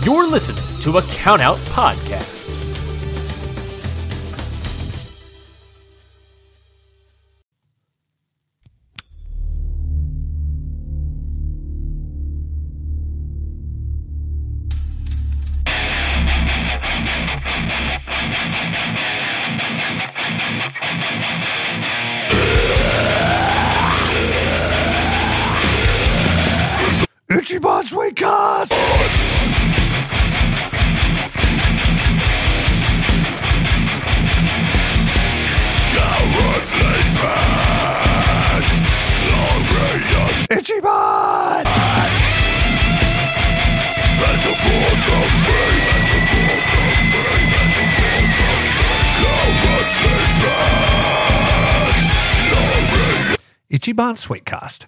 You're listening to a Countout Podcast. Ichiban Sweet Cast! Ichiban! Ichiban Sweetcast.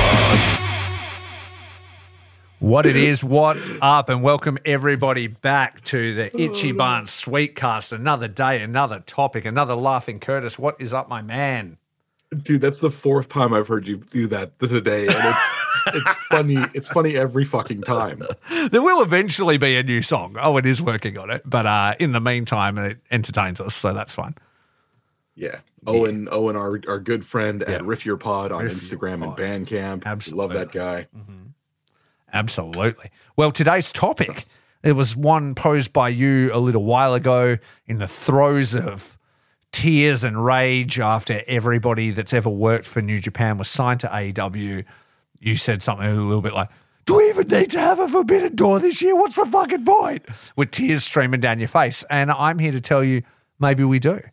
What it is, what's up, and welcome everybody back to the Ichiban Sweetcast. Another day, another topic, another laughing Curtis. What is up, my man? Dude, that's the fourth time I've heard you do that today, and it's funny. It's funny every fucking time. There will eventually be a new song. Owen is working on it, but in the meantime, it entertains us, so that's fine. Yeah, Owen, our good friend at Riff Your Pod on Riff Instagram Your and Pod. Bandcamp. Absolutely. Love that guy. Mm-hmm. Absolutely. Well, today's topic, it was one posed by you a little while ago in the throes of tears and rage after everybody that's ever worked for New Japan was signed to AEW. You said something a little bit like, do we even need to have a Forbidden Door this year? What's the fucking point? With tears streaming down your face. And I'm here to tell you, maybe we do.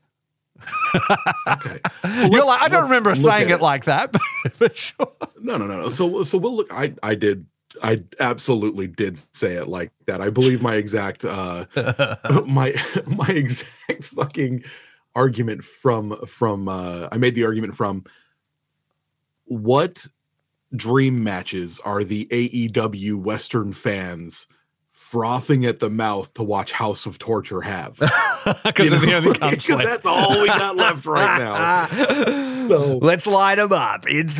Okay. Well, You're like, I don't remember saying it like that, but sure. No. So we'll look. I absolutely did say it like that. I believe my exact my exact fucking argument from I made the argument from what dream matches are the AEW Western fans frothing at the mouth to watch House of Torture have? Because of the only comes left. That's all we got left right now. So let's line them up. It's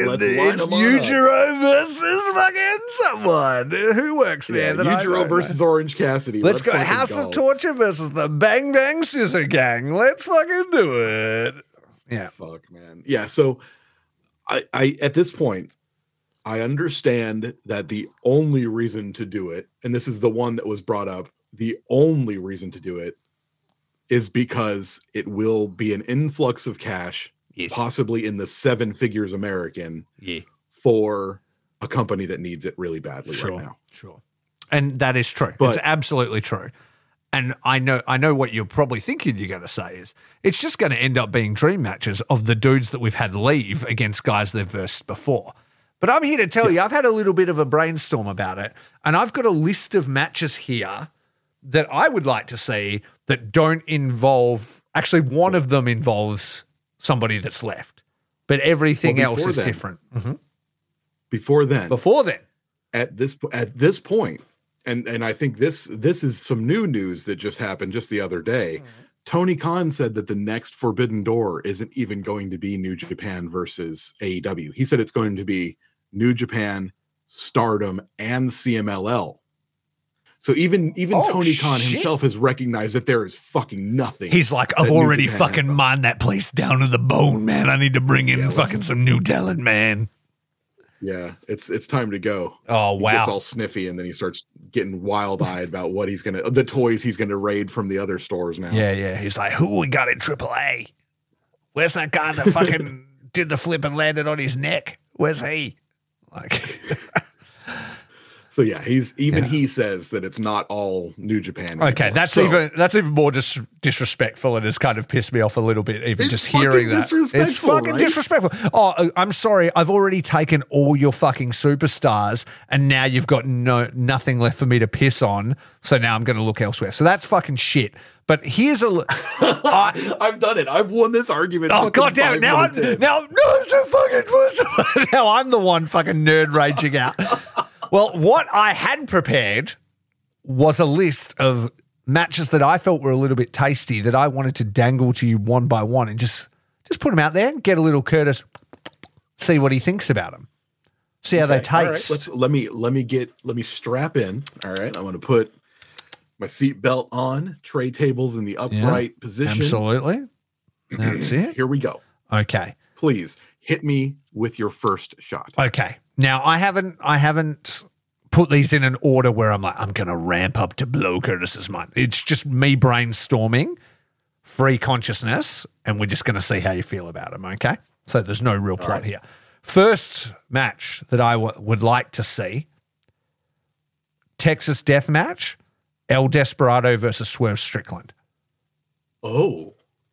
Yujiro versus fucking someone who works there. Yujiro versus Orange Cassidy. Let's go House of Torture versus the Bang Bang Scissor Gang. Let's fucking do it. Yeah. Fuck, man. Yeah, so I at this point, I understand that the only reason to do it, and this is the one that was brought up, the only reason to do it is because it will be an influx of cash, possibly in the 7 figures American, for a company that needs it really badly right now. Sure. And that is true. It's absolutely true. And I know what you're probably thinking you're going to say is it's just going to end up being dream matches of the dudes that we've had leave against guys they've versed before. But I'm here to tell you, I've had a little bit of a brainstorm about it, and I've got a list of matches here that I would like to see that don't involve, actually one of them involves somebody that's left, but everything else is different. Mm-hmm. Before then, at this point, and I think this is some new news that just happened just the other day. Mm-hmm. Tony Khan said that the next Forbidden Door isn't even going to be New Japan versus AEW. He said it's going to be New Japan, Stardom, and CMLL. So even Tony Khan himself has recognized that there is fucking nothing. He's like, I've already fucking mined that place down to the bone, man. I need to bring in fucking some new talent, man. Yeah, it's time to go. Oh, wow. He gets all sniffy, and then he starts getting wild-eyed about what the toys he's going to raid from the other stores now. Yeah. He's like, who we got in AAA? Where's that guy that fucking did the flip and landed on his neck? Where's he? Like... So yeah, he says that it's not all New Japan anymore. Okay, that's even more disrespectful, and has kind of pissed me off a little bit. Even just hearing that, it's fucking disrespectful. Oh, I'm sorry, I've already taken all your fucking superstars, and now you've got nothing left for me to piss on. So now I'm going to look elsewhere. So that's fucking shit. But here's a. I've done it. I've won this argument. Oh god damn it! Now I'm the one fucking nerd raging out. Well, what I had prepared was a list of matches that I felt were a little bit tasty that I wanted to dangle to you one by one and just put them out there and get a little Curtis, see what he thinks about them, see how they taste. All right, let me strap in. All right, I'm going to put My seatbelt on, tray tables in the upright position. Absolutely. That's it. Here we go. Okay. Please hit me with your first shot. Okay. Now I haven't put these in an order where I'm like, I'm going to ramp up to blow Curtis's mind. It's just me brainstorming, free consciousness, and we're just going to see how you feel about them, okay? So there's no real plot here. First match that I would like to see, Texas Death Match, El Desperado versus Swerve Strickland. Oh.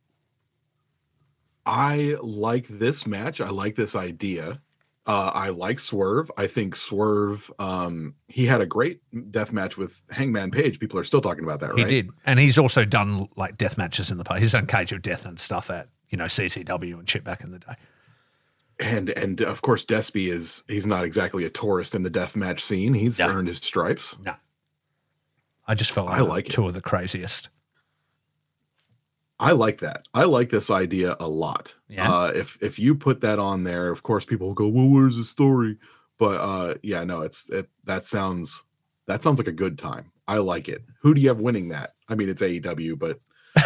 I like this match. I like this idea. I like Swerve. I think Swerve, he had a great death match with Hangman Page. People are still talking about that, right? He did. And he's also done like death matches in the past. He's done Cage of Death and stuff at, CCW and shit back in the day. And of course, Despy he's not exactly a tourist in the death match scene. He's earned his stripes. No. I just felt I like two of the craziest. I like that. I like this idea a lot. Yeah. If you put that on there, of course, people will go, "Well, where's the story?" But that sounds like a good time. I like it. Who do you have winning that? I mean, it's AEW, but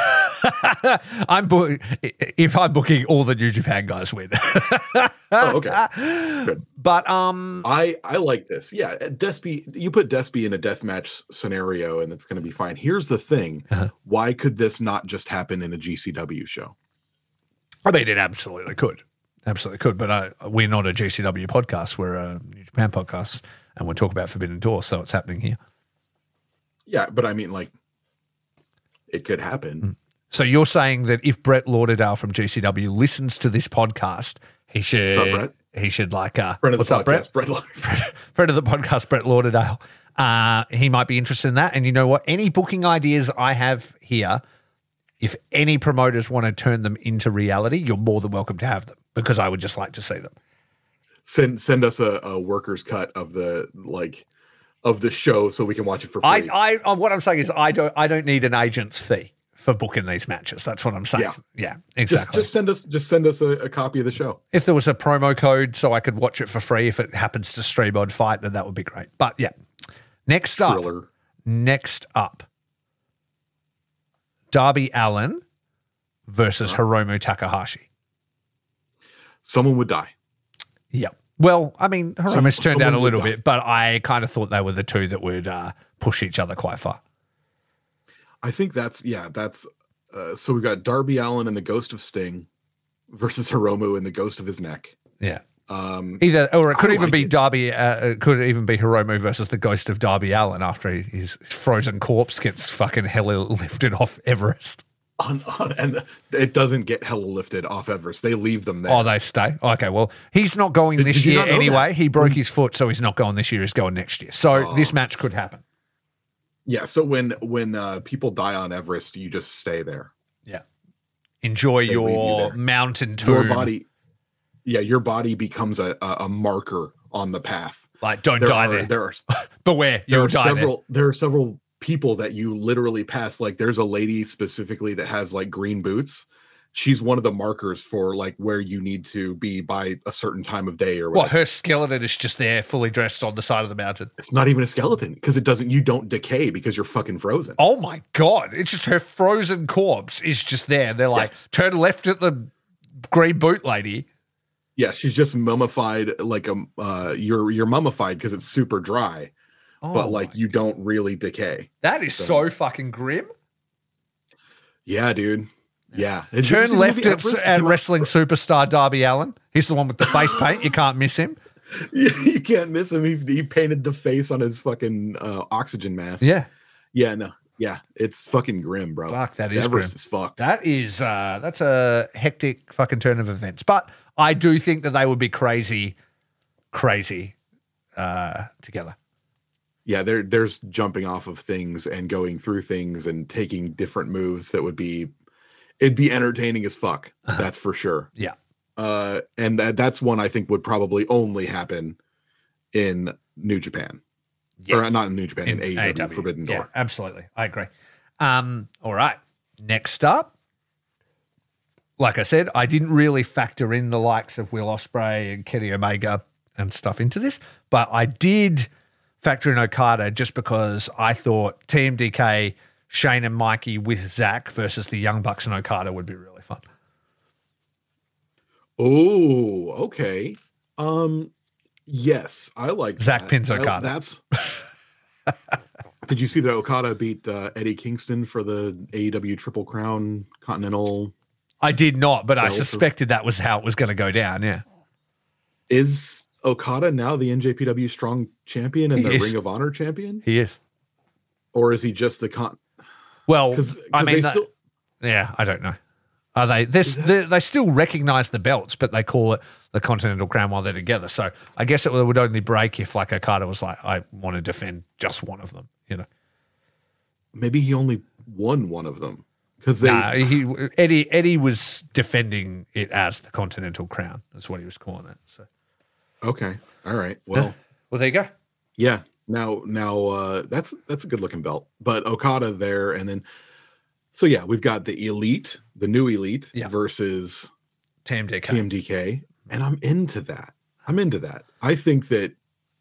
if I'm booking, all the New Japan guys win. Oh, okay. Good. But I like this. Yeah, Despy, you put Despy in a deathmatch scenario and it's going to be fine. Here's the thing. Why could this not just happen in a GCW show? I mean, it absolutely could. Absolutely could. But we're not a GCW podcast. We're a New Japan podcast and we'll talk about Forbidden Door, so it's happening here. Yeah, but I mean, like, it could happen. So you're saying that if Brett Lauderdale from GCW listens to this podcast, he should. What's up, Brett? He should like. Friend of what's the up, podcast, Brett? Friend of the podcast, Brett Lauderdale. He might be interested in that. And you know what? Any booking ideas I have here, if any promoters want to turn them into reality, you're more than welcome to have them because I would just like to see them. Send us a worker's cut of the show so we can watch it for free. What I'm saying is I don't need an agent's fee for booking these matches. That's what I'm saying. Yeah, exactly. Just send us a copy of the show. If there was a promo code so I could watch it for free, if it happens to stream on Fight, then that would be great. But yeah, next up, Darby Allin versus Hiromu Takahashi. Someone would die. Yeah. Well, I mean, Hiromu's turned down a little bit, but I kind of thought they were the two that would push each other quite far. I think that's so we've got Darby Allin and the Ghost of Sting versus Hiromu and the Ghost of his neck. Yeah. It could even be Darby. Could even be Hiromu versus the Ghost of Darby Allin after his frozen corpse gets fucking hella lifted off Everest. And it doesn't get hella lifted off Everest. They leave them there. Oh, they stay? Okay, well, he's not going this year anyway. He broke his foot, so he's not going this year. He's going next year. So this match could happen. Yeah, so when people die on Everest, you just stay there. Yeah. Enjoy your mountain tomb. Your body becomes a marker on the path. Like, don't die there. Beware, you'll die there. There are several people that you literally pass. Like, there's a lady specifically that has like green boots. She's one of the markers for like where you need to be by a certain time of day or whatever. Her skeleton is just there, fully dressed on the side of the mountain. It's not even a skeleton because you don't decay because you're fucking frozen. Oh my God. It's just her frozen corpse is just there. They're like, turn left at the green boot lady. Yeah, she's just mummified like you're mummified because it's super dry. But like you don't really decay. That is so fucking grim. Yeah, dude. Yeah. Turn left at wrestling superstar Darby Allin. He's the one with the face paint. You can't miss him. Yeah, you can't miss him. He painted the face on his fucking oxygen mask. Yeah. Yeah, no. Yeah, it's fucking grim, bro. Fuck, that is Everest grim. Is fucked. That is that's a hectic fucking turn of events. But I do think that they would be crazy together. Yeah, there's jumping off of things and going through things and taking different moves that it'd be entertaining as fuck. That's for sure. Yeah. And that's one I think would probably only happen in New Japan. Yeah. Or not in New Japan, in AEW Forbidden Door. Yeah, absolutely. I agree. All right. Next up, like I said, I didn't really factor in the likes of Will Ospreay and Kenny Omega and stuff into this, but I did factor in Okada just because I thought TMDK, Shane and Mikey with Zach versus the Young Bucks and Okada would be really fun. Oh, okay. Yes, I like Zach that. pins Okada. That's. Did you see that Okada beat Eddie Kingston for the AEW Triple Crown Continental? I did not, but I suspected that was how it was going to go down. Yeah. Is Okada now the NJPW Strong Champion and the Ring of Honor Champion? He is. Or is he just the Well, I mean, I don't know. Are they? They still recognize the belts, but they call it the Continental Crown while they're together. So I guess it would only break if like Okada was like, I want to defend just one of them. You know, maybe he only won one of them because Eddie was defending it as the Continental Crown. That's what he was calling it. So okay, all right. Well, there you go. Yeah. Now that's a good looking belt, but Okada there, and then. So yeah, we've got the Elite, the new Elite versus TMDK, and I'm into that. I think that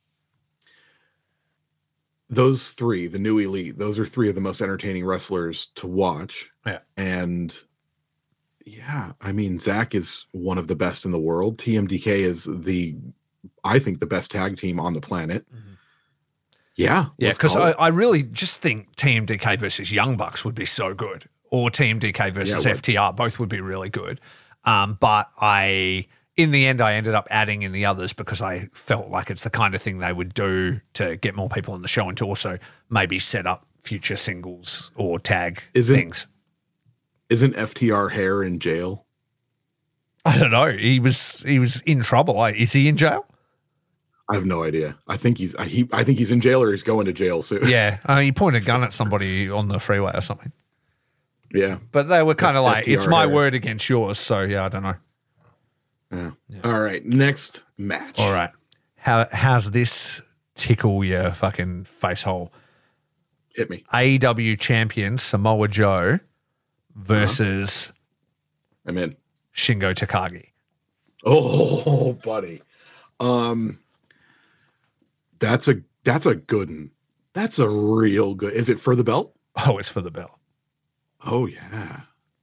those three, the new Elite, those are three of the most entertaining wrestlers to watch. Yeah. And yeah, I mean, Zach is one of the best in the world. TMDK is I think the best tag team on the planet. Mm-hmm. Yeah, because I really just think TMDK versus Young Bucks would be so good, or TMDK versus FTR, both would be really good. But in the end, I ended up adding in the others because I felt like it's the kind of thing they would do to get more people on the show and to also maybe set up future singles or tag things. Isn't FTR Hair in jail? I don't know. He was in trouble. Is he in jail? I have no idea. I think he's in jail or he's going to jail soon. Yeah. He pointed a gun at somebody on the freeway or something. Yeah. But they were kind of like, it's my word against yours. So, yeah, I don't know. Yeah. All right. Next match. All right. How's this tickle your fucking face hole? Hit me. AEW champion Samoa Joe versus I'm in. Shingo Takagi. Oh, buddy. That's a good one. That's a real good. Is it for the belt? Oh, it's for the belt. Oh yeah.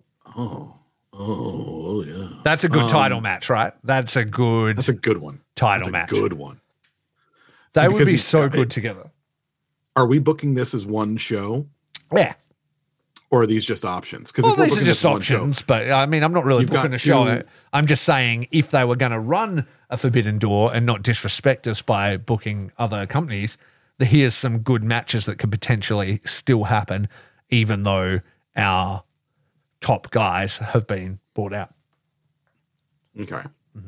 Oh yeah. That's a good title match, right? That's a good one. Title match. Good one. They would be so good together. Are we booking this as one show? Yeah. Or are these just options? Because these are just options, but I mean, I'm not really booking a show. I'm just saying if they were going to run a Forbidden Door and not disrespect us by booking other companies, here's some good matches that could potentially still happen, even though our top guys have been bought out. Okay. Mm-hmm.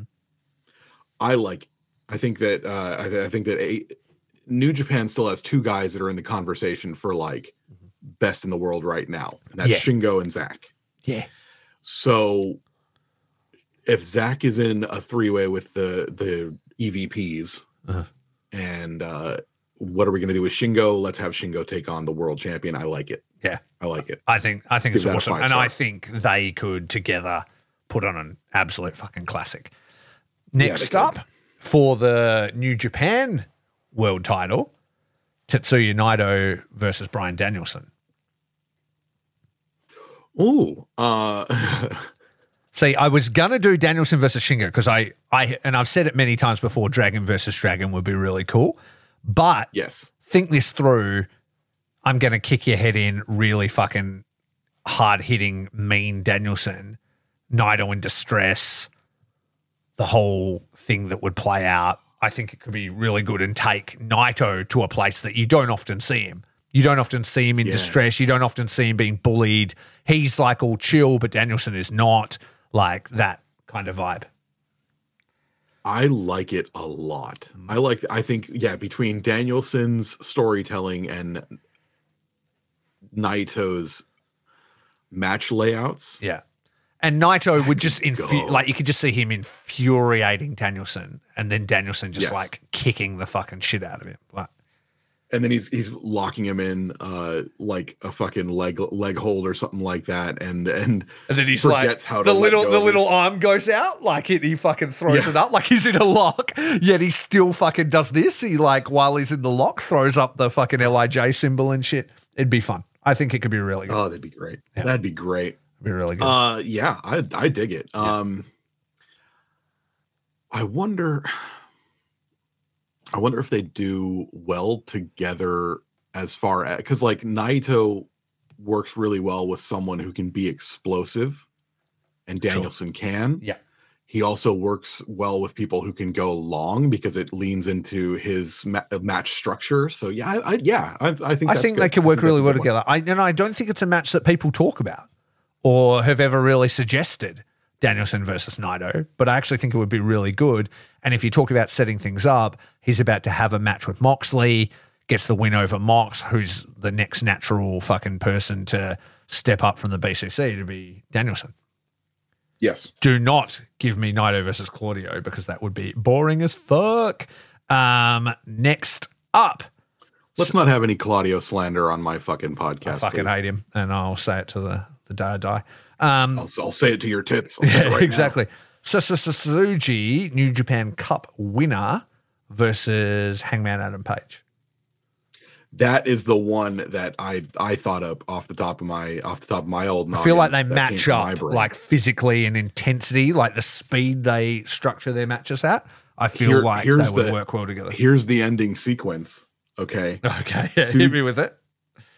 I think that New Japan still has two guys that are in the conversation for like best in the world right now, and that's Shingo and Zach. Yeah. So if Zach is in a three-way with the EVPs, and what are we going to do with Shingo? Let's have Shingo take on the world champion. I like it. Yeah, I like it. I think it's awesome, and I think they could together put on an absolute fucking classic. Next up for the New Japan World Title, Tetsuya Naito versus Bryan Danielson. Ooh. See, I was going to do Danielson versus Shingo because I've said it many times before, Dragon versus Dragon would be really cool. But think this through. I'm going to kick your head in really fucking hard-hitting, mean Danielson, Naito in distress, the whole thing that would play out. I think it could be really good and take Naito to a place that you don't often see him. You don't often see him in distress. You don't often see him being bullied. He's like all chill, but Danielson is not, like that kind of vibe. I like it a lot. I think between Danielson's storytelling and Naito's match layouts. Yeah. And Naito would just you could just see him infuriating Danielson, and then Danielson just like kicking the fucking shit out of him. Like, And then he's locking him in like a fucking leg hold or something like that, and then he's forgets how to the little arm goes out, like he fucking throws it up like he's in a lock, yet he still fucking does this. He like while he's in the lock throws up the fucking LIJ symbol and shit. It'd be fun. I think it could be really good. Oh, that'd be great. Yeah. That'd be great. It'd be really good. Yeah, I dig it. Yeah. I wonder if they do well together as far as, because like Naito works really well with someone who can be explosive, and Danielson can. Yeah. He also works well with people who can go long because it leans into his match structure. So I think they can work really well together. I don't think it's a match that people talk about or have ever really suggested, Danielson versus Naito, but I actually think it would be really good. And if you talk about setting things up, he's about to have a match with Moxley, gets the win over Mox, who's the next natural fucking person to step up from the BCC to be Danielson. Yes. Do not give me Naito versus Claudio because that would be boring as fuck. Next up. Let's not have any Claudio slander on my fucking podcast. I fucking hate him, and I'll say it to the day I die. I'll say it to your tits. I'll say it right exactly. Suzuki, New Japan Cup winner versus Hangman Adam Page. That is the one that I thought of off the top of my old noggin. I feel like they match up like physically and intensity, like the speed they structure their matches at. I feel like they would work well together. Here's the ending sequence. Okay. Yeah, hit me with it.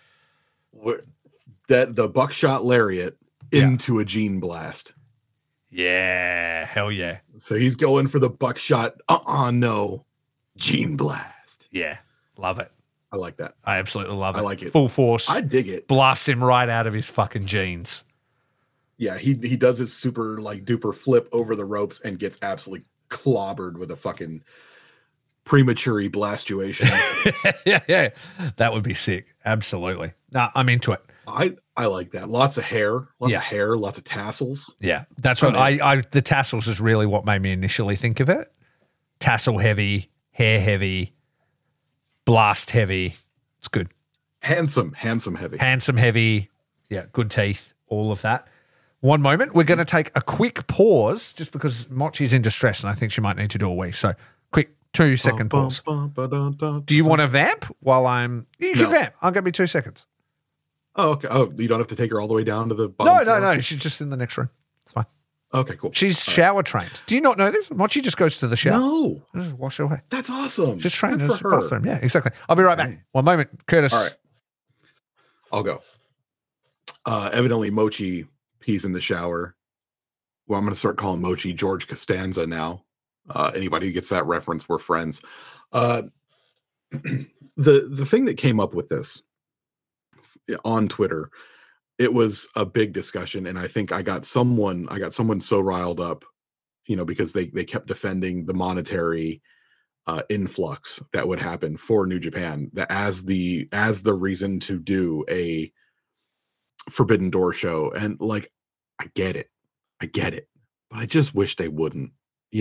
That the buckshot lariat into a gene blast. Yeah, hell yeah. So he's going for the buckshot. No, gene blast. Yeah, love it. I like that. I absolutely love it. I like it. Full force. I dig it. Blasts him right out of his fucking jeans. Yeah, he does his super like duper flip over the ropes and gets absolutely clobbered with a fucking premature blastuation. yeah. That would be sick. Absolutely. No, I'm into it. I like that. Lots of hair, lots of tassels. Yeah. That's what I the tassels is really what made me initially think of it. Tassel heavy, hair heavy, blast heavy. It's good. Handsome heavy. Handsome heavy. Yeah, good teeth, all of that. One moment. We're going to take a quick pause just because Mochi's in distress and I think she might need to do a wee. So quick 2-second pause. Do you want to vamp while I'm... You can vamp. I'll give me 2 seconds. Oh, okay. Oh, you don't have to take her all the way down to the bottom? No. She's just in the next room. It's fine. Okay, cool. She's shower trained. Do you not know this? Mochi just goes to the shower. No. Just wash her away. That's awesome. Just trained in the bathroom. Yeah, exactly. I'll be right back. 1 moment. Curtis. All right. I'll go. Evidently, Mochi pees in the shower. Well, I'm going to start calling Mochi George Costanza now. Anybody who gets that reference, we're friends. The thing that came up with this on Twitter, it was a big discussion, and I think I got someone so riled up, because they kept defending the monetary influx that would happen for New Japan, that as the reason to do a Forbidden Door show. And like, I get it, but I just wish they wouldn't.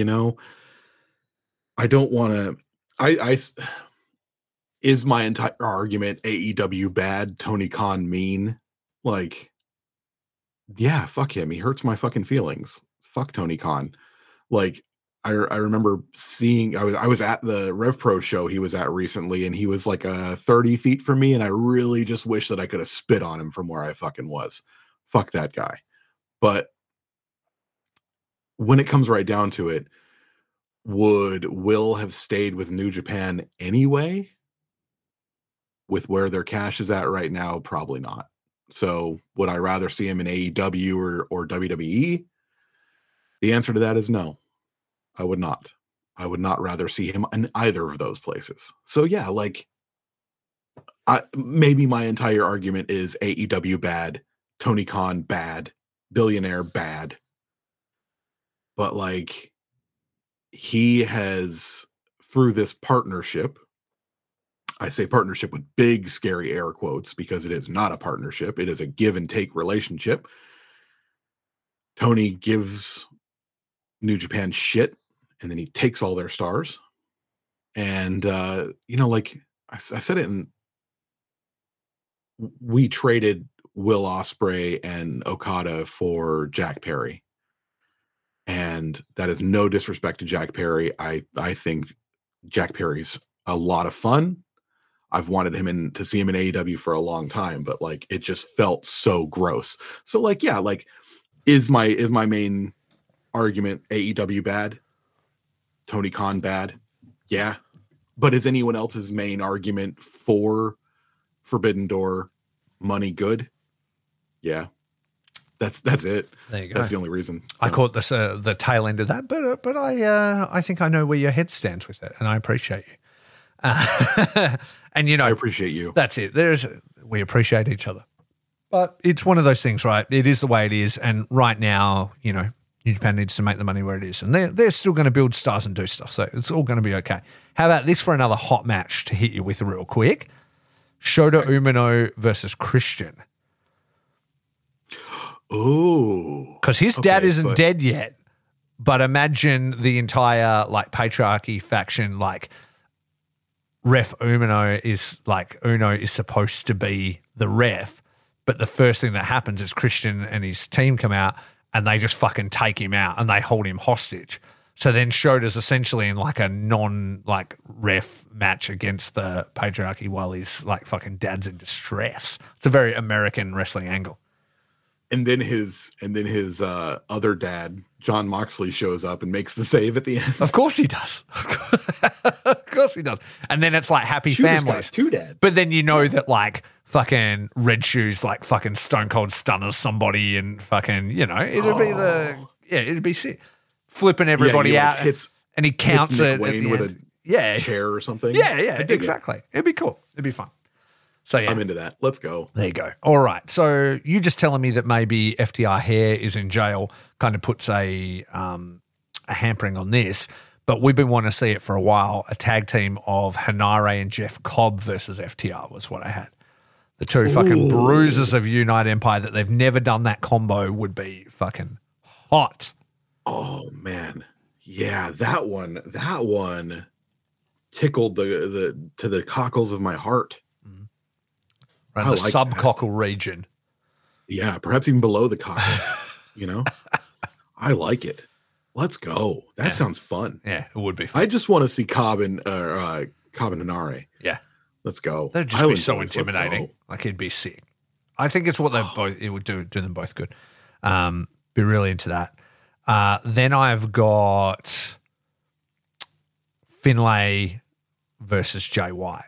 I don't want to. Is my entire argument AEW bad, Tony Khan mean? Like, yeah, fuck him. He hurts my fucking feelings. Fuck Tony Khan. Like, I remember seeing, I was at the Rev Pro show he was at recently, and he was like 30 feet from me, and I really just wish that I could have spit on him from where I fucking was. Fuck that guy. But when it comes right down to it, would Will have stayed with New Japan anyway? With where their cash is at right now, probably not. So would I rather see him in AEW or WWE? The answer to that is no. I would not. I would not rather see him in either of those places. So yeah, like, maybe my entire argument is AEW bad, Tony Khan bad, billionaire bad. But like, he has, through this partnership, I say partnership with big, scary air quotes because it is not a partnership. It is a give and take relationship. Tony gives New Japan shit, and then he takes all their stars. And, like, I said it in. We traded Will Ospreay and Okada for Jack Perry. And that is no disrespect to Jack Perry. I think Jack Perry's a lot of fun. I've wanted him to see him in AEW for a long time, but like it just felt so gross. So like, yeah, like is my main argument AEW bad? Tony Khan bad? Yeah. But is anyone else's main argument for Forbidden Door money good? Yeah. That's it. There you go. That's the only reason. So. I caught this the tail end of that, but I think I know where your head stands with it, and I appreciate you. And I appreciate you. That's it. We appreciate each other. But it's one of those things, right? It is the way it is, and right now, New Japan needs to make the money where it is, and they're still going to build stars and do stuff, so it's all going to be okay. How about this for another hot match to hit you with real quick? Shota Umino versus Christian. Oh, because his dad isn't dead yet. But imagine the entire patriarchy faction. Ref Uno is supposed to be the ref, but the first thing that happens is Christian and his team come out and they just fucking take him out and they hold him hostage. So then Shota's essentially in a non-ref match against the patriarchy while his fucking dad's in distress. It's a very American wrestling angle. And then his other dad, John Moxley, shows up and makes the save at the end. Of course he does. Of course he does. And then it's happy Shooter's families. Got two dads. But then that fucking Red Shoes fucking Stone Cold stunners somebody and fucking it'd be sick. Flipping everybody out. And he counts it with a chair or something. Yeah, exactly. It'd be cool. It'd be fun. So yeah, I'm into that. Let's go. There you go. All right. So you just telling me that maybe FTR Hair is in jail kind of puts a hampering on this, but we've been wanting to see it for a while. A tag team of Hanare and Jeff Cobb versus FTR was what I had. The two fucking bruisers of Unite Empire that they've never done that combo would be fucking hot. Oh man, yeah, that one tickled the cockles of my heart. Around the subcockle region. Yeah, perhaps even below the cockles. I like it. Let's go. That sounds fun. Yeah, it would be fun. I just want to see Cobb and Hanare. Yeah. Let's go. That'd just be so intimidating. It'd be sick. I think it's what it would do them both good. Be really into that. Then I've got Finlay versus Jay White.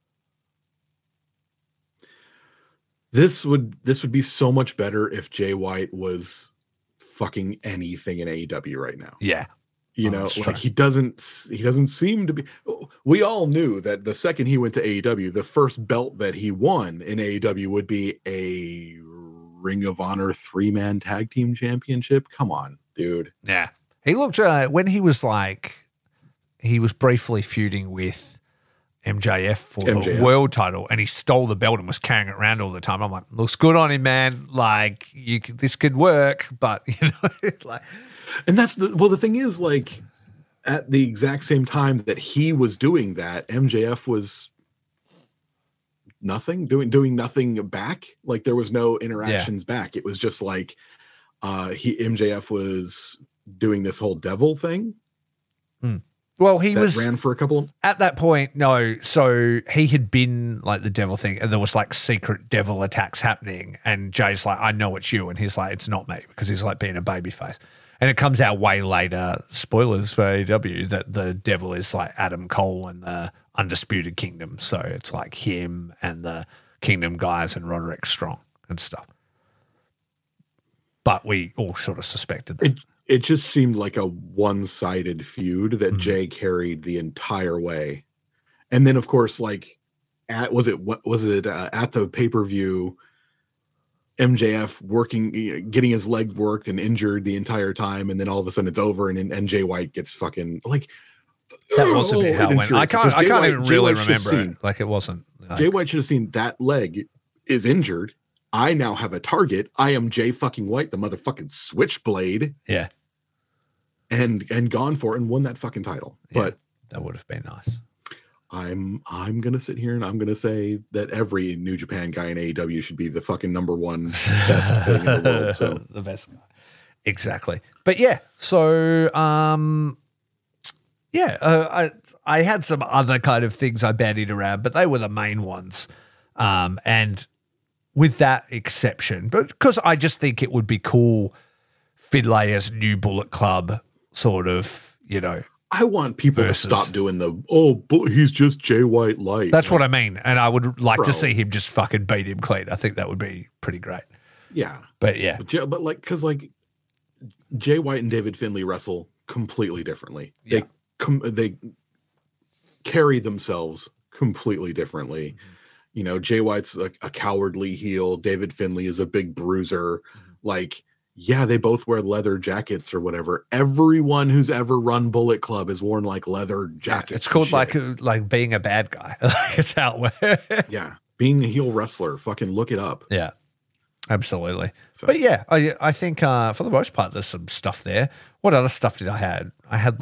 This would be so much better if Jay White was fucking anything in AEW right now. Yeah. He doesn't seem to be. We all knew that the second he went to AEW, the first belt that he won in AEW would be a Ring of Honor 3-man tag team championship. Come on, dude. Yeah. He looked when he was he was briefly feuding with MJF for the world title, and he stole the belt and was carrying it around all the time. I'm like, looks good on him, man. This could work, but and that's the thing is, at the exact same time that he was doing that, MJF was doing nothing back. There was no interactions back. It was just MJF was doing this whole devil thing. Well, he ran for a couple at that point. No, so he had been the devil thing, and there was secret devil attacks happening. And Jay's I know it's you, and he's it's not me, because he's being a babyface. And it comes out way later, spoilers for AEW, that the devil is Adam Cole and the Undisputed Kingdom. So it's him and the Kingdom guys and Roderick Strong and stuff. But we all sort of suspected that. It just seemed like a one-sided feud that Jay carried the entire way. And then, of course, at the pay-per-view, MJF getting his leg worked and injured the entire time, and then all of a sudden it's over, and Jay White gets fucking that was a bit how it went. I can't even really remember it. It wasn't. Jay White should have seen that leg is injured. I now have a target. I am Jay fucking White, the motherfucking Switchblade. Yeah. And gone for it and won that fucking title. Yeah, but that would have been nice. I'm gonna sit here and I'm gonna say that every New Japan guy in AEW should be the fucking number one best thing in the world. So the best guy. Exactly. But yeah, so I had some other kind of things I bandied around, but they were the main ones. And with that exception, but because I just think it would be cool, Finlay as new Bullet Club sort of, I want people to stop doing but he's just Jay White light. That's what I mean. And I would like to see him just fucking beat him clean. I think that would be pretty great. Yeah. But yeah. Because Jay White and David Finlay wrestle completely differently. Yeah. They carry themselves completely differently. Mm-hmm. Jay White's a cowardly heel. David Finlay is a big bruiser. Mm-hmm. Yeah, they both wear leather jackets or whatever. Everyone who's ever run Bullet Club has worn leather jackets. It's called like being a bad guy. It's how it works. Yeah, being a heel wrestler. Fucking look it up. Yeah, absolutely. So. But yeah, I think for the most part, there's some stuff there. What other stuff did I have? I had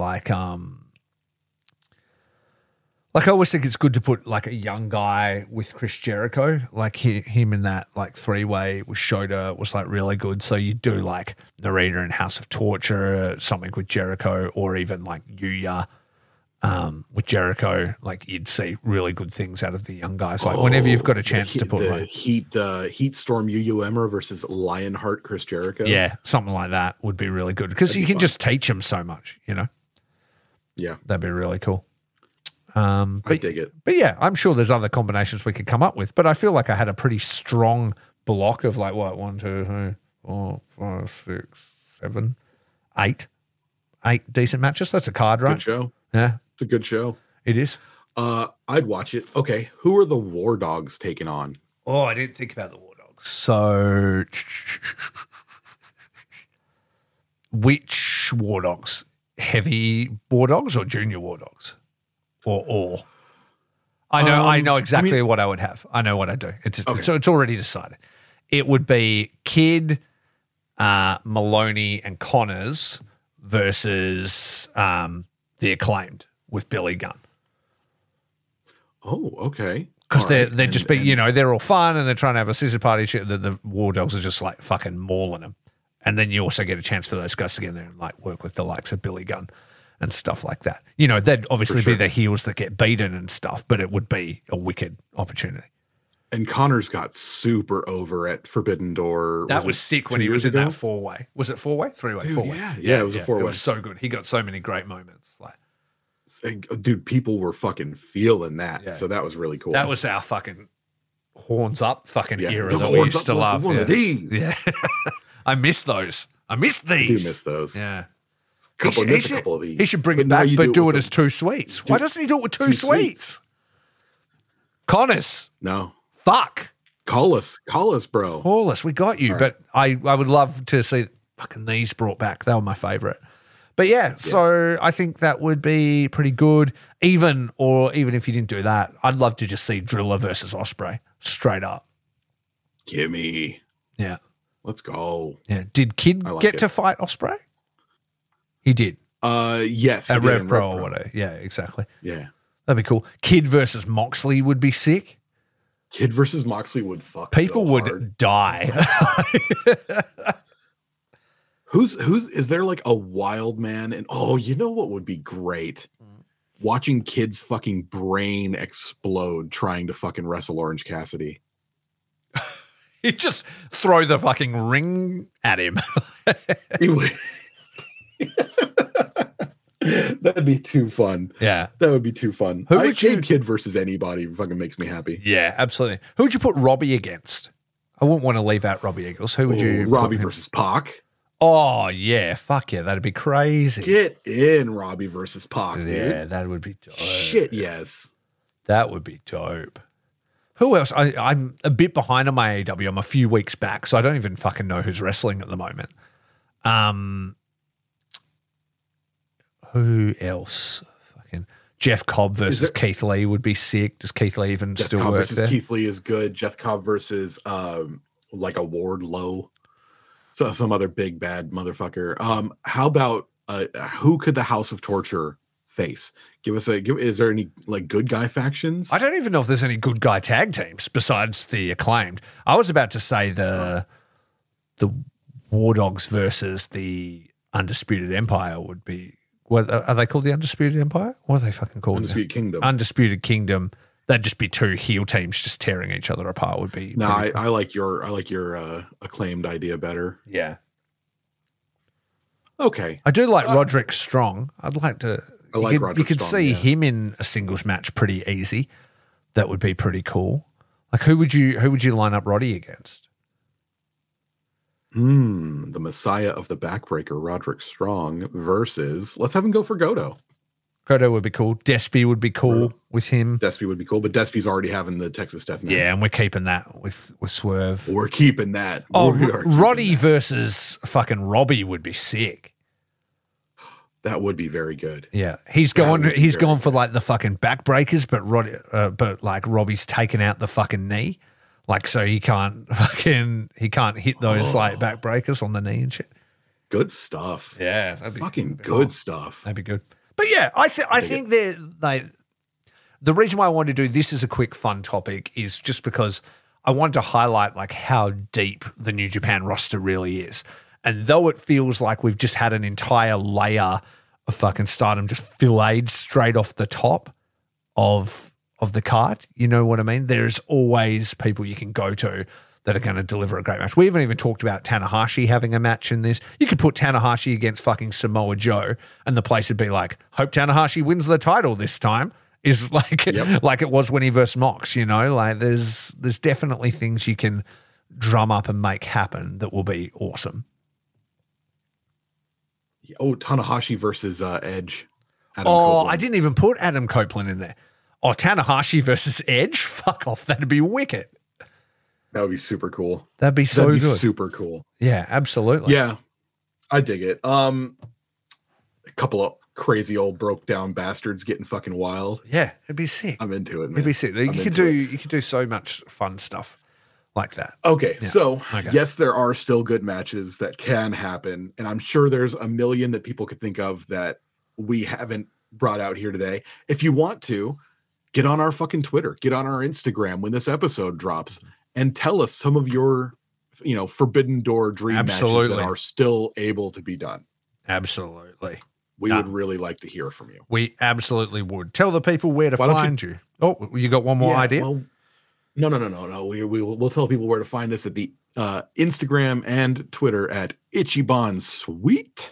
I always think it's good to put a young guy with Chris Jericho, him in that three-way with Shota was really good. So you do Narita and House of Torture, something with Jericho, or even Yuya with Jericho. You'd see really good things out of the young guys. Whenever you've got a chance to put the Heat Storm Yu Emma versus Lionheart Chris Jericho. Yeah, something like that would be really good because you can just teach him so much. Yeah, that'd be really cool. I dig it. But yeah, I'm sure there's other combinations we could come up with. But I feel like I had a pretty strong block of 1, 2, 3, 4, 5, 6, 7, 8 decent matches. That's a card, right? Good show. Yeah. It's a good show. It is. I'd watch it. Okay. Who are the War Dogs taking on? Oh, I didn't think about the War Dogs. So which War Dogs? Heavy War Dogs or junior War Dogs? Or I know exactly what I would have. I know what I do. So it's already decided. It would be Kid, Maloney, and Connors versus the Acclaimed with Billy Gunn. Oh, okay. Because they're just they're all fun and they're trying to have a scissor party. Shit. The War Dogs are just fucking mauling them, and then you also get a chance for those guys to get in there and work with the likes of Billy Gunn and stuff like that. They'd obviously be the heels that get beaten and stuff, but it would be a wicked opportunity. And Connors got super over at Forbidden Door. That was sick when he was in that four-way. Was it four-way? Three-way, four-way. Yeah, it was a four-way. It was so good. He got so many great moments. Dude, people were fucking feeling that. Yeah. So that was really cool. That was our fucking horns up fucking era that we used to love. One of these. Yeah. I miss those. I miss these. I do miss those. Yeah. A couple of these. He should bring it back, but do it as two sweets. Why doesn't he do it with two sweets? Connors. No. Fuck. Call us, bro. Call us. We got you. Right. But I would love to see fucking these brought back. They were my favorite. But yeah, so I think that would be pretty good. Even if you didn't do that, I'd love to just see Driller versus Ospreay straight up. Gimme. Yeah. Let's go. Yeah. Did Kid get to fight Ospreay? He did. Yes. At Rev Pro or whatever. Yeah, exactly. Yeah. That'd be cool. Kid versus Moxley would be sick. Kid versus Moxley would fuck. People so would hard. Die. Who's is there a wild man? And you know what would be great? Watching Kid's fucking brain explode trying to fucking wrestle Orange Cassidy. You just throw the fucking ring at him. That'd be too fun. Yeah. That would be too fun. Kid versus anybody fucking makes me happy. Yeah, absolutely. Who would you put Robbie against? I wouldn't want to leave out Robbie Eagles. Who would you Robbie versus Pac. Oh, yeah. Fuck yeah. That'd be crazy. Get in Robbie versus Pac, dude. Yeah, that would be dope. Shit, yes. That would be dope. Who else? I'm a bit behind on my AEW. I'm a few weeks back, so I don't even fucking know who's wrestling at the moment. Who else? Fucking Jeff Cobb versus Keith Lee would be sick. Does Keith Lee even still Cobb work versus there? Keith Lee is good. Jeff Cobb versus a Wardlow. So some other big bad motherfucker. How about who could the House of Torture face. Is there any like good guy factions? I don't even know if there's any good guy tag teams besides the Acclaimed. I was about to say the War Dogs versus the Undisputed Empire would be. What are they called? The Undisputed Empire? What are they fucking called? Undisputed Kingdom. Undisputed Kingdom. That'd just be two heel teams just tearing each other apart. Would be. No, I like your Acclaimed idea better. Yeah. Okay. I do like Roderick Strong. I'd like to. Roderick you could Strong, see him in a singles match pretty easy. That would be pretty cool. Like who would you line up Roddy against? The Messiah of the Backbreaker, Roderick Strong versus. Let's have him go for Goto. Goto would be cool. Despy would be cool with him. Despy would be cool, but Despy's already having the Texas Death Match. Yeah, and we're keeping that with Swerve. We're keeping that. Oh, Roddy versus fucking Robbie would be sick. That would be very good. Yeah, he's going for like the fucking backbreakers, but like Robbie's taken out the fucking knee, like so he can't hit those like backbreakers on the knee and shit. Good stuff. Yeah, that'd be fucking good stuff. That'd be good. But yeah, I think the reason why I wanted to do this as a quick fun topic is just because I wanted to highlight like how deep the New Japan roster really is. And though it feels like we've just had an entire layer of fucking Stardom just filleted straight off the top of the card, you know what I mean? There's always people you can go to that are going to deliver a great match. We haven't even talked about Tanahashi having a match in this. You could put Tanahashi against fucking Samoa Joe and the place would be like, hope Tanahashi wins the title this time. Is like like it was when he versed Mox, you know? Like there's definitely things you can drum up and make happen that will be awesome. Oh, Tanahashi versus Edge. Adam Copeland. I didn't even put Adam Copeland in there. Oh, Tanahashi versus Edge? Fuck off. That'd be wicked. That would be super cool. That'd be so good. Super cool. Yeah, absolutely. Yeah, I dig it. A couple of crazy old broke down bastards getting fucking wild. Yeah, it'd be sick. I'm into it, man. It'd be sick. You could do so much fun stuff like that. Okay, so yes, there are still good matches that can happen, and I'm sure there's a million that people could think of that we haven't brought out here today. If you want to, get on our fucking Twitter, get on our Instagram when this episode drops, and tell us some of your, Forbidden Door dream matches that are still able to be done. Absolutely. We would really like to hear from you. We absolutely would. Tell the people where to find you. Oh, you got one more idea? Well, no. We'll tell people where to find us at the Instagram and Twitter at Ichiban Sweet.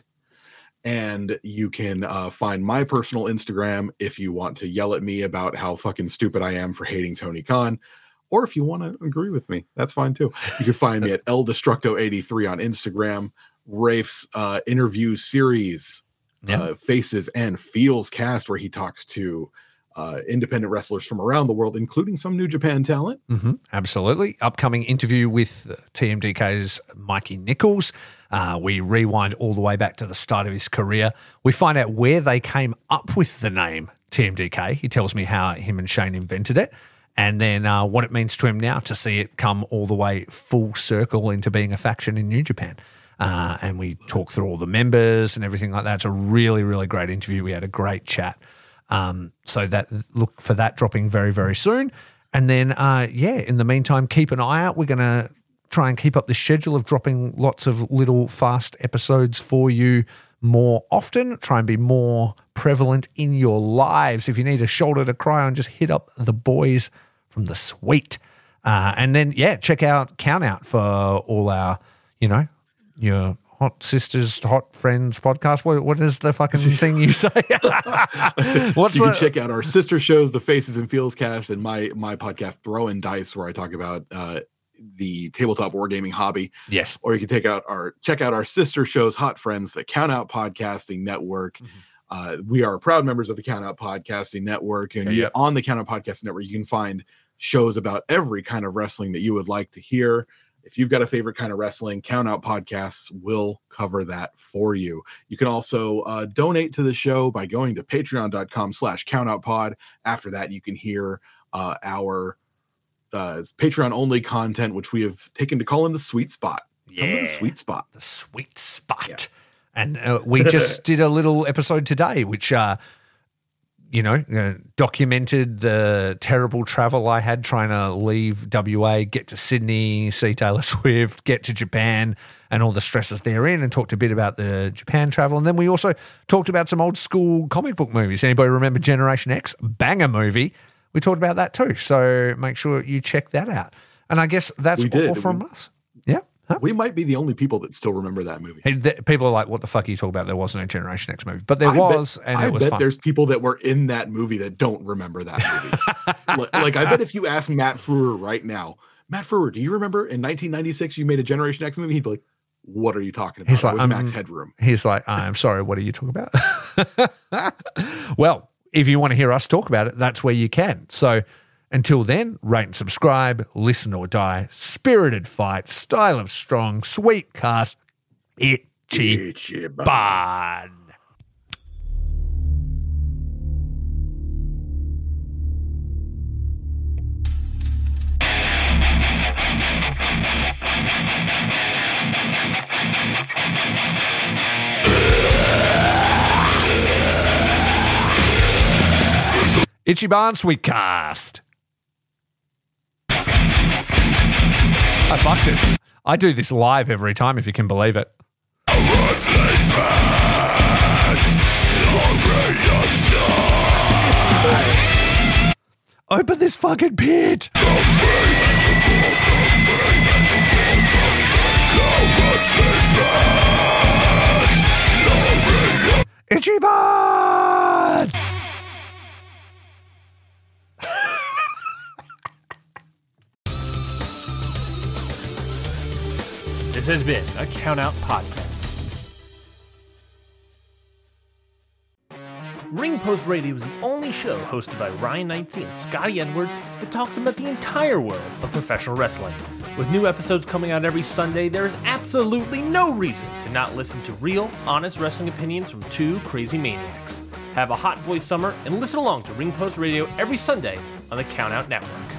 And you can find my personal Instagram if you want to yell at me about how fucking stupid I am for hating Tony Khan. Or if you want to agree with me, that's fine too. You can find me at El Destructo83 on Instagram. Rafe's interview series, Faces and Feels Cast, where he talks to independent wrestlers from around the world, including some New Japan talent. Mm-hmm, absolutely. Upcoming interview with TMDK's Mikey Nichols. We rewind all the way back to the start of his career. We find out where they came up with the name TMDK. He tells me how him and Shane invented it. And then what it means to him now to see it come all the way full circle into being a faction in New Japan. And we talk through all the members and everything like that. It's a really, really great interview. We had a great chat. So that look for that dropping very, very soon. And then, in the meantime, keep an eye out. We're going to try and keep up the schedule of dropping lots of little fast episodes for you more often. Try and be more prevalent in your lives. If you need a shoulder to cry on, just hit up the boys from the Sweet. And then, check out Count Out for all our, your Hot Sisters, Hot Friends podcast. What is the fucking thing you say? You can check out our sister shows, the Faces and Feels Cast, and my podcast, Throwing Dice, where I talk about the tabletop wargaming hobby. Yes. Or you can check out our sister shows, Hot Friends, the Count Out Podcasting Network. Mm-hmm. We are proud members of the Count Out Podcasting Network, and on the Count Out Podcasting Network, you can find shows about every kind of wrestling that you would like to hear. If you've got a favorite kind of wrestling, Count Out Podcasts will cover that for you. You can also donate to the show by going to patreon.com/countoutpod. After that, you can hear our Patreon-only content, which we have taken to call in the Sweet Spot. Yeah, the Sweet Spot. The Sweet Spot. Yeah. And we just did a little episode today, which documented the terrible travel I had trying to leave WA, get to Sydney, see Taylor Swift, get to Japan and all the stresses therein, and talked a bit about the Japan travel. And then we also talked about some old school comic book movies. Anybody remember Generation X? Banger movie. We talked about that too. So make sure you check that out. And I guess that's all from us. Yeah. Huh? We might be the only people that still remember that movie. People are like, what the fuck are you talking about? There wasn't a Generation X movie. But there was, and it was fun. There's people that were in that movie that don't remember that movie. Like, I bet if you ask Matt Frewer right now, Matt Frewer, do you remember in 1996 you made a Generation X movie? He'd be like, what are you talking about? He's like, it was Max Headroom. He's like, I'm sorry, what are you talking about? Well, if you want to hear us talk about it, that's where you can. So until then, rate and subscribe, listen or die, spirited fight, style of strong, sweet cast, itchy bun. Ichiban Sweetcast. I fucked it. I do this live every time, if you can believe it. Open this fucking pit. Ichiban! This has been a Count Out Podcast. Ring Post Radio is the only show hosted by Ryan Knightsey and Scotty Edwards that talks about the entire world of professional wrestling. With new episodes coming out every Sunday, there is absolutely no reason to not listen to real, honest wrestling opinions from two crazy maniacs. Have a hot boy summer and listen along to Ring Post Radio every Sunday on the Count Out Network.